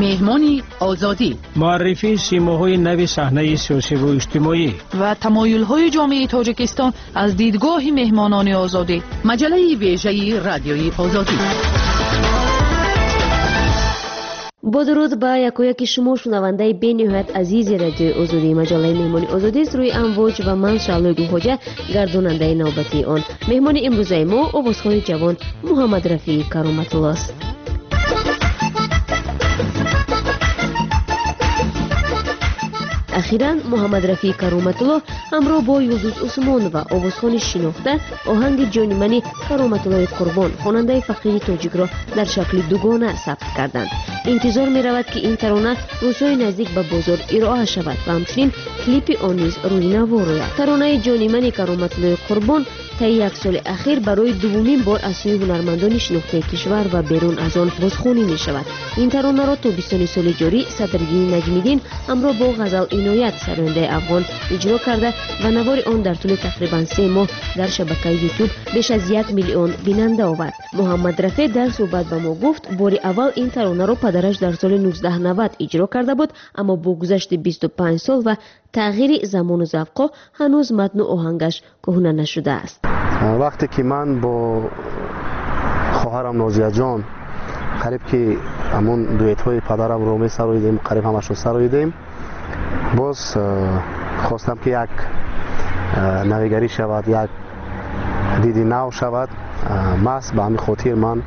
مهمانی آزادی، معرفی سیماهای نو صحنه سیاسی و اجتماعی و تمایل‌های جامعه تاجیکستان از دیدگاه مهمانان آزادی. مجله ویژه رادیوی آزادی. با درود به یکایک شما شنونده بین‌نهایت عزیزی رادیو آزادی. مجله مهمانی آزادی است روی امواج و من شعله گوهجه گرداننده نوبتی آن. مهمان امروز ما آوازخوان جوان محمد رفیع کرامت الله است. اخیراً محمد رفیع کرامت الله همراه با یلدوز عثمان و آوازخوان شناخته آهنگ جان منی کرامت الله قربان خواننده فقیر تاجیک را در شکل دوگانه ثبت کردند. انتظار می رود که این ترانه روزهای نزدیک به بازار ارائه شود و همچنین کلیپ آن نیز روی نوا روید. ترانه جان منی کرامت الله قربان طی یک سال اخیر برای دومین بار از سوی هنرمندان شناخته کشور و بیرون از آن بازخوانی می شود. این ترانه را تابستان سال جاری صدرالدین نجمیدین همراه با غزل عنایت سرانده افغان اجرا کرده و نوار آن در طول تقریبا 3 ماه در شبکه یوتیوب بیش از 1 میلیون بیننده آورد. محمد رفیع در صحبت با ما گفت بار اول این ترانه را پدرش در سال 1990 اجرا کرده بود، اما با گذشت 25 سال و تغییر زمان و ذوق هنوز متن و آهنگش کهنه نشده است. وقتی که من با خواهرم نازیه جان قریب که همون دویت های پدرم رو می سراییدیم، قریب همش رو سراییدیم، باز خواستم که یک نویگری شود، یک دیدی نو شود. ماست به همین خاطر من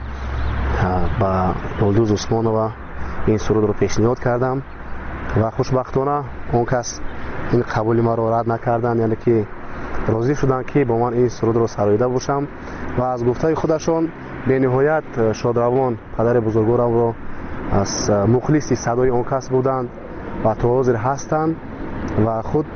با یلدوز عثمانова این سرود رو پیشنهاد کردم و خوشبختانه اون کس این قبولی ما رو رد نکردن، یعنی که راضی شدن که با من این سرود رو سراییده باشم و از گفته خودشون به نهایت شادروان پدر بزرگوارم رو از مخلصی صدای اون کس بودند و تا حاضر هستند و خود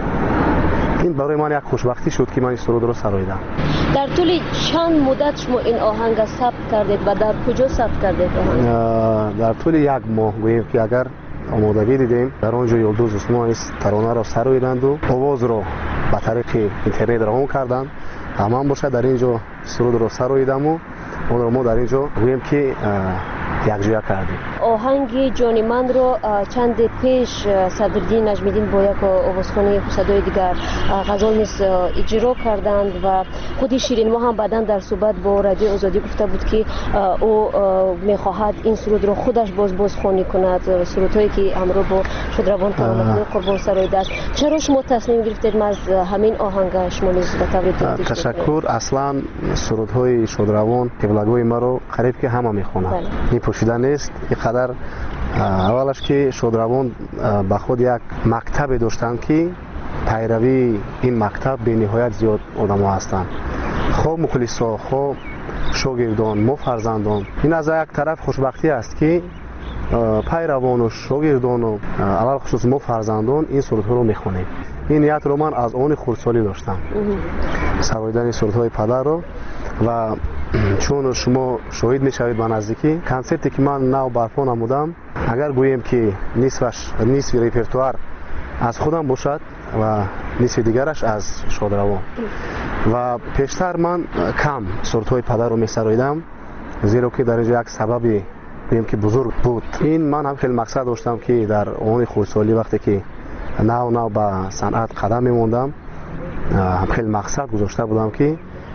این برای من یک خوشبختی شد که من این سرود رو سراییدم. در طول چند مدت شما این آهنگ ثبت کردید و در کجا ثبت کردید؟ در طول 1 ماه گوییم که اگر آمادگی دیدیم در آنجا یلدوز عثمان ترانه را سراییدند و آواز را به طریق اینترنت روان کردند. همان باشه در اینجا سرود را سراییدم و اون را ما در اینجا گوییم که یکجا کردیم. آهنگ جان من رو چند پیش صدرالدین نجمیدین با یک آوازخوان صدای دیگر غزل نیز اجرا کردند و خودی شیرین ما هم بعداً در صحبت با رادیو آزادی گفته بود که او میخواهد این سرود رو خودش بازخوانی کند، سرودهایی که همراه با شادروان کرامت قربان سراییده است. چرا شما تصمیم گرفتید از همین آهنگ شما نیز به طور تشکر. اصلا سرودهای شادروان قبلگوی ما رو قریب که همه میخوانند، پوشیده نیست. اینقدر اولش که شادروان به خود یک مکتب داشتند که پیروی این مکتب به نهایت زیاد آدم ها هستند، خواه مخلصا خواه شاگردان ما فرزندان. این از یک طرف خوشبختی است که پیروان و شاگردان و اول خصوص ما فرزندان این سرودها رو میخوانیم. این نیت رو من از آن خردسالی داشتم، سراییدن سرودهای پدر رو. و چون شما شاهد میشوید به نزدیکی کنسرتی که من نو برپا نمودم، اگر گوییم که نصف ریپرتوار از خودم باشد و نصف دیگرش از شادروان و پیشتر من کم سرودهای پدر رو میسراییدم، زیرا که در اینجا یک سببی گوییم که بزرگ بود. این من هم خیلی مقصد داشتم که در آن خردسالی وقتی که نو به صنعت قدم میموندم هم خیلی مقصد گذاشته بودم که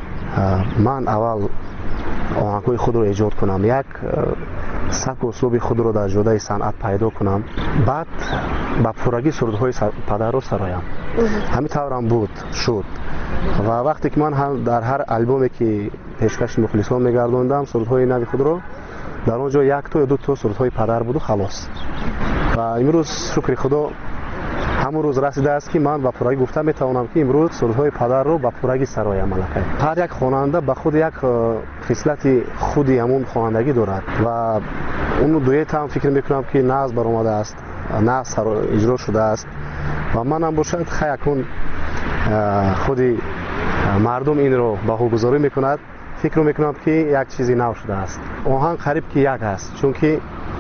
من اول آهنگ‌های خود رو ایجاد کنم، یک سبک و اسلوب خود رو در جوده صنعت پیدا کنم، بعد با پورگی سرودهای پدر رو سرایم. همین طورم بود شد و وقتی که من هم در هر البومی که پیشکش مخلصان میگردوندم سرودهای نو خود رو، در اونجا 1 تا یا 2 تا سرودهای پدر بود و خلاص. و امروز شکر خدا همون روز رسیده است که من با پورگی گفتم میتوانم که امروز سرودهای پدر رو با پورگی سرایم. هر یک خواننده به خود یک خصلت خودی همون خوانندگی دارد و اون دویت هم فکر میکنم که ناز برآمده است، ناز اجرا شده است و من هم باشد خیلی خودی مردم این رو بهاگذاری میکند، فکر میکنم که یک چیزی نو شده است. آهنگ قریب که یک است، چون که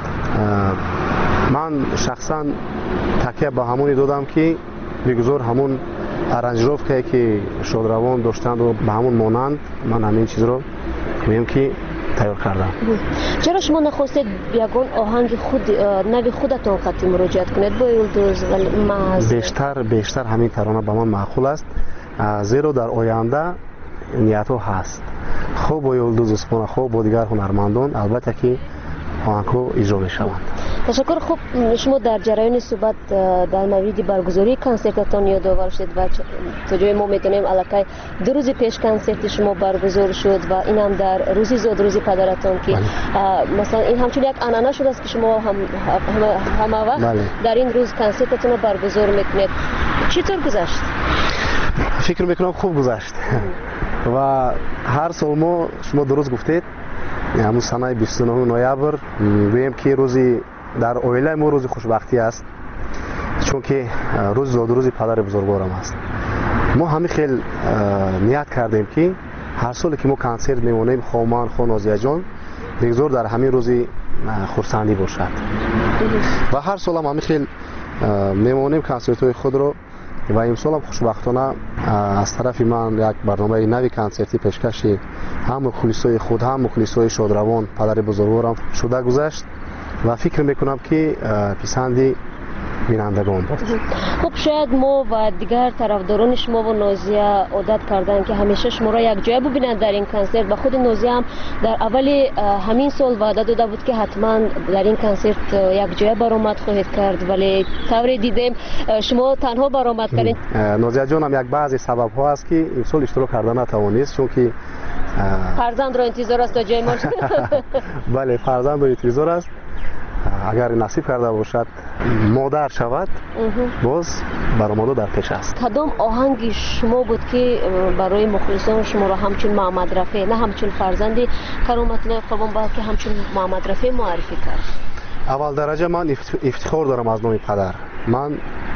من شخصا تکیه به همونی دادم که بگذار همون ارنجروف که شادروان داشتند و به همون مانند من همین چیز رو گویم که تیار کردم. چرا شما نخواستید یگان آهنگ خود نوی خودتان قطعی مراجعت کنید با یلدوز و محض؟ بیشتر همین ترانه به من معقول است، زیرا در آینده نیت ها هست خوب با یلدوز اسپونا خوب با دیگر هنرمندان البته که آهنگ ها اجرا می شوند. تشکر. خوب شما در جریان صحبت در مورد برگزاری کنسرتتان یادآور شد و تا جای ما میتونیم الکی 2 روز پیش کنسرت شما برگزار شد و این هم در روزی زاد روزی پدرتان که مثلا این همچون یک عنعنه شده است که شما همه وقت در این روز کنسرتتون رو برگزار میکنید. چطور گذشت؟ فکر میکنم خوب گذشت و هر سال ما شما درست گفتید همون سنه 29 نوامبر گویم که روزی در اویله ما روز خوشبختی است، چون که روز زاد روزی پدر بزرگوارم است. ما همین خیلی نیت کردیم که هر سال که ما کنسرت میمونیم خوامان خو نازیه جان بگذار در همین روزی خرسندی باشد و هر سال هم همین خیلی میمونیم کنسرت های خود رو و امسال هم خوشبختانه از طرف من یک برنامه نوی کنسرتی پیشکشی هم مخلصای خود هم مخلصای شادروان پدر بزرگوارم شده گذشت و فکر میکنم که پسندی بینندگان بود. خب شاید ما و دیگر طرفداران شما و نازیه عادت کردن که همیشه شما را یک جای ببینند در این کنسرت و خود نازیه هم در اول همین سال وعده داده بود که حتما در این کنسرت یک جای برآمد خواهید کرد، ولی طوری دیدیم شما تنها برآمد کردید. نازیه جان هم یک بعضی سبب ها است که این سال اشتراک کردن نتوانست، چون که فرزند را انتظار است تا جای ما. بله فرزند را انتظار است، اگر نصیب کرده باشد مادر شود باز برآمده در پیش است. کدام آهنگ شما بود که برای مخلصان شما را همچون محمد رفیع نه همچون فرزند کرامت الله قربان بلکه همچون محمد رفیع معرفی کرد؟ اول درجه من افتخار دارم از نام پدر. من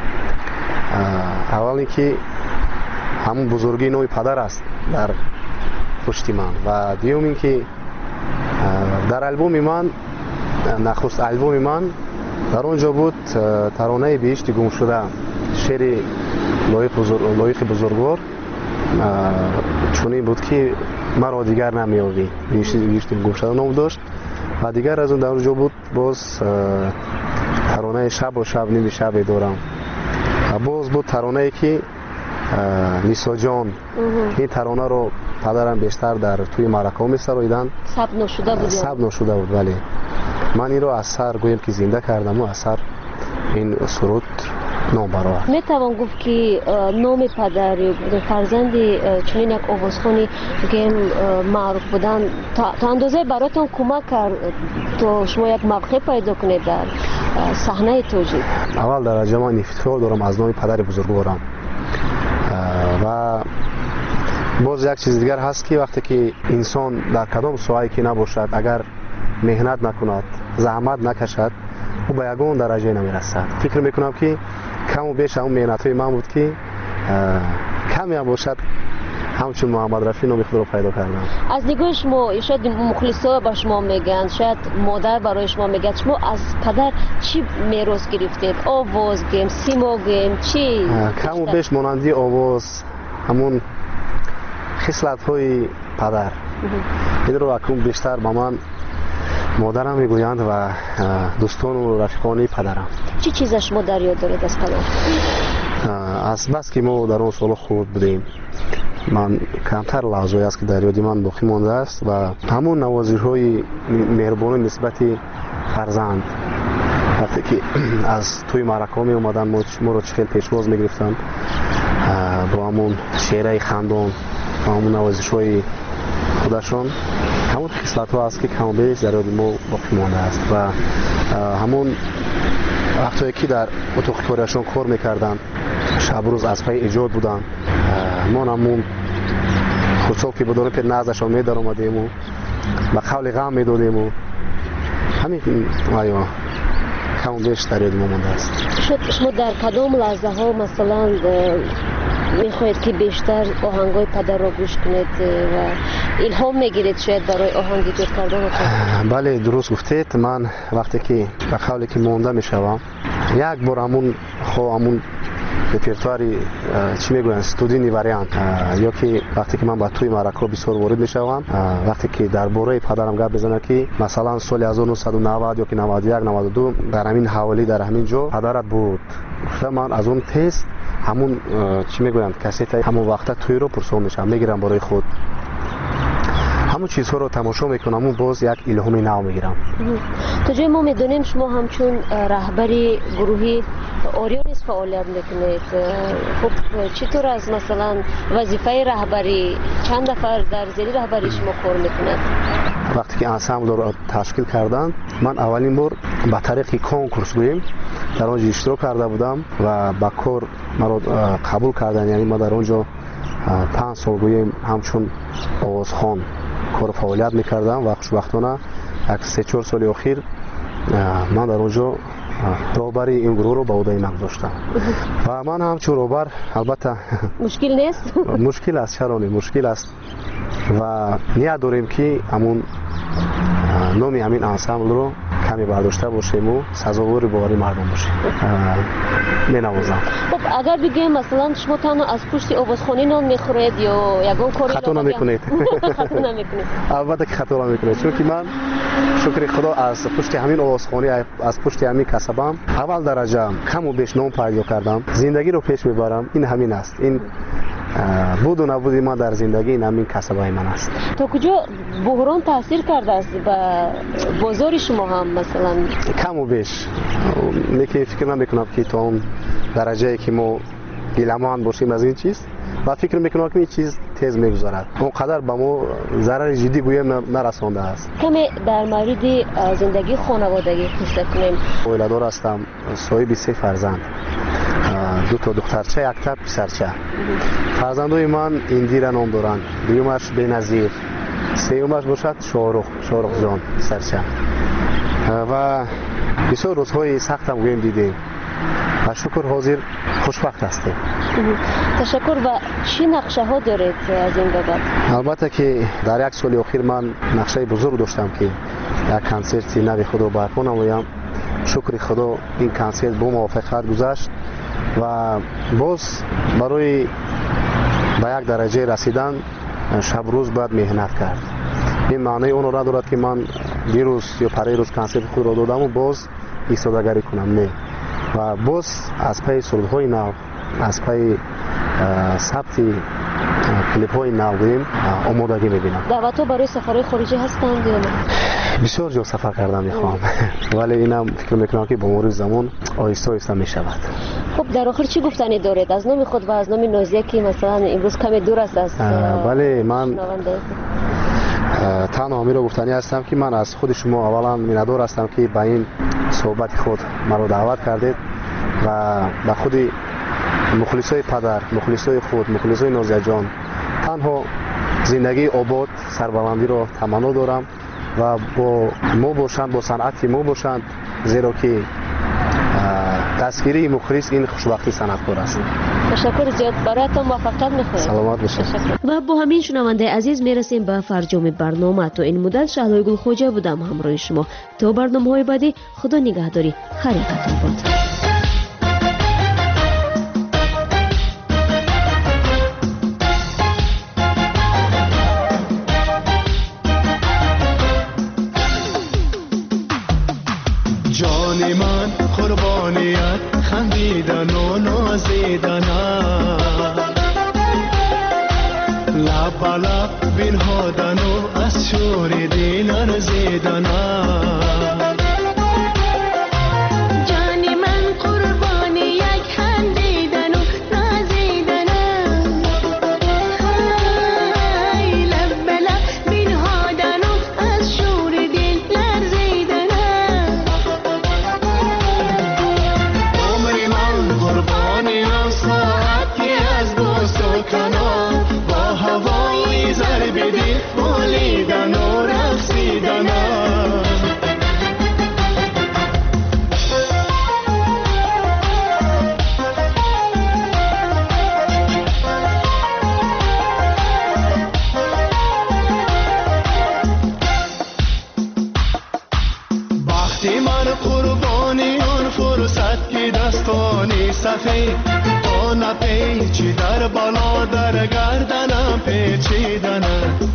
اول اینکه همون بزرگی نام پدر است در پشت من و دیوم اینکه در البوم من نخست البوم من در اونجا بود ترانه بهشت گم شده شعر لایق بزرگوار چونین بود که مرا دیگر نمیابی بهشت گم شده نام داشت و دیگر از اون در اونجا بود باز ترانه شب و شب نیم شب دارم و باز بود ترانه که نیسا جان. این ترانه رو پدرم بیشتر در توی معرکه می سراییدن ثبت نشده بود ولی من این رو از سر گویم که زنده کردم و از سر این سرود نام برآورد. می توان گفت که نام پدر فرزند چنین یک آوازخوانی که معروف بودن تا اندازه براتون کمک کرد تا شما یک موقع پیدا کنید در صحنه توجیه؟ اول درجه من افتخار دارم از نام پدر بزرگوارم و باز یک چیز دیگر هست که وقتی که انسان در کدام ساحه‌ای که نباشد اگر مهنت نکند زحمت نکشد او به یگان درجه نمیرسد. فکر میکنم که کم و بیش اون مهنت های من بود که کمی هم باشد همچون محمد رفیع نام خود رو پیدا کردم. از نگاه شما شاید مخلصا با شما میگن شاید مادر برای شما میگه شما از پدر چی میراث گرفتید؟ آواز گیم سیما گیم چی؟ کم و بیش مانندی آواز همون خصلت های پدر این رو اکنون بیشتر با من مادرم میگویند و دوستان و رفیقان پدرم. چی چیز شما در یاد دارید از پدر؟ از بس که ما در اون سال خود بودیم من کمتر لحظه‌ای است که در یاد من باقی مانده است و همون نوازش‌های مهربانی نسبت فرزند وقتی که از توی معرکه می اومدن ما رو خیلی پیشواز میگرفتن با همون شعرهای خندان و همون نوازش‌های خودشان همون خصلت ها است که کم و بیش در یاد ما باقی مانده است و همون وقتی که در اتاق کاریشان کار میکردن شب روز از پای ایجاد بودن ما همون خودسال که بدون پیر نازشان می در آمدیم و قول غم می دادیم و همین کم و بیش در یاد ما مانده است. شما در کدام لحظه ها مثلا میخواهید که بیشتر آهنگای پدر را گوش کنید و الهام میگیرید شاید برای آهنگ ایجاد کردن؟ بله درست گفتید. من وقتی که به قولی که مانده میشوم یک بار همون رپرتواری چی میگوین استودیوی وریانت یا که وقتی که من با توی معرکه بسیار وارد میشوم وقتی که درباره پدرم گپ بزنه که مثلا سال 1990 یا که 91 92 در همین حوالی در همین جا پدرت بود من از اون تست همون چی میگوین کاست همون وقت توی رو پرسون میشم میگیرم برای خود همون چیزها رو تماشا میکنم و باز یک الهامی نو میگیرم. تا جای ما میدونیم شما همچون رهبری گروهی اوریونیس فعالیت میکنید. خب چطور از مثلا وظیفه رهبری چند نفر در زیر رهبری شما کار میکنند؟ وقتی که انسامبل رو تشکیل کردن من اولین بار با طریق کنکورس گوییم در آنجا اشتراک کرده بودم و با کار مرا قبول کردن. یعنی ما در آنجا 5 سال گوییم همچون آوازخوان کار فعالیت میکردم و خوشبختانه یک 3-4 سال اخیر من در اونجا رهبری این گروه رو به عهده من گذاشتم و من همچون رهبر البته مشکل نیست؟ مشکل است، چرا نه مشکل است و نیت داریم که همون نام همین انسامبل رو کمی برداشته باشیم و سزاوار باوری مردم باشیم. می نوازم. خب اگر بگیم مثلا شما تنها از پشت آوازخوانی نان میخورید یا یگان کاری خطا نمیکنید؟ خطا نمیکنید؟ البته که خطا نمیکنید چون که من شکر خدا از پشت همین آوازخوانی از پشت همین کسبم اول درجه کم و بیش نام پیدا کردم. زندگی رو پیش میبرم. این همین است. این بود و نبودی ما در زندگی این همین کسبای من است. تا کجا بحران تاثیر کرده است به بازار شما هم مثلا؟ کم و بیش میگه فکر نمیکنم که تا اون درجه که ما گیلمان باشیم از این چیز و فکر میکنم که این چیز تیز میگذرد اونقدر به ما ضرر جدی گویم نرسانده است. کمی در مورد زندگی خانوادگی قصه کنیم. اویلادار هستم، صاحب 3 فرزند، 2 تا دخترچه، 1 تا پسرچه. فرزندای من ایندیرا نام دارند، دومش بنظیر، سومش باشد شاروخ جان پسرچه. و بسیار روزهای سخت هم گویم دیدیم و شکر حاضر خوشبخت هستیم. تشکر. و چی نقشه ها دارید از این به بعد؟ البته که در 1 سال اخیر من نقشه بزرگ داشتم که یک کنسرت نوی خود رو برپا نمایم. شکر خدا این کنسرت با موفقیت گذشت و باز برای به یک درجه رسیدن شب روز باید مهنت کرد. این معنی اون را ندارد که من دیروز یا پریروز کنسرت خود را دادم و باز ایستادگی کنم، نه. و باز از پی سرودهای نو، از پی ثبت کلیپ های نو آمادگی میبینم. دعوت ها برای سفرهای خارجی هستند یا نه؟ بسیار جا سفر کردم میخوام ولی اینم فکر میکنم که با مرور زمان آهسته آهسته میشود. خب در آخر چی گفتنی دارید از نام خود و از نام نازیه که مثلا امروز کمی دور است از ولی من تنها همین رو گفتنی هستم که من از خود شما اولا میندار هستم که به این صحبت خود مرا دعوت کردید و به خود مخلصای پدر، مخلصای خود، مخلصای نازیه جان تنها زندگی آباد سربلندی رو تمنا دارم و با ما باشند، با صنعت ما باشند، زیرا که دستگیری مخلص این خوشبختی صنعتکار است. تشکر زیاد. برایتان موفقیت می‌خوایم. سلامت باشید. و با همین شنونده عزیز میرسیم به فرجام برنامه. تو این مدت شهلای گلخوجه بودم همراه شما. تا برنامه‌های بعدی خدا نگهداری. خیرتون باد. جان من قربانیت خندیدن و نازیدن لب لب بنهادن و از شور دل ارزیدن جان من قربان یک خندیدن و نازیدن لب لب بنهادن و از شور دل لرزیدن عمر من قربانی آن ساعتی از دوست و کنار با هوای ضرب دل بولیدن و رقصیدن وقتی من قربانی آن فرصت که دستانی سفید نپیچی در بالا در گردنم پیچیدنه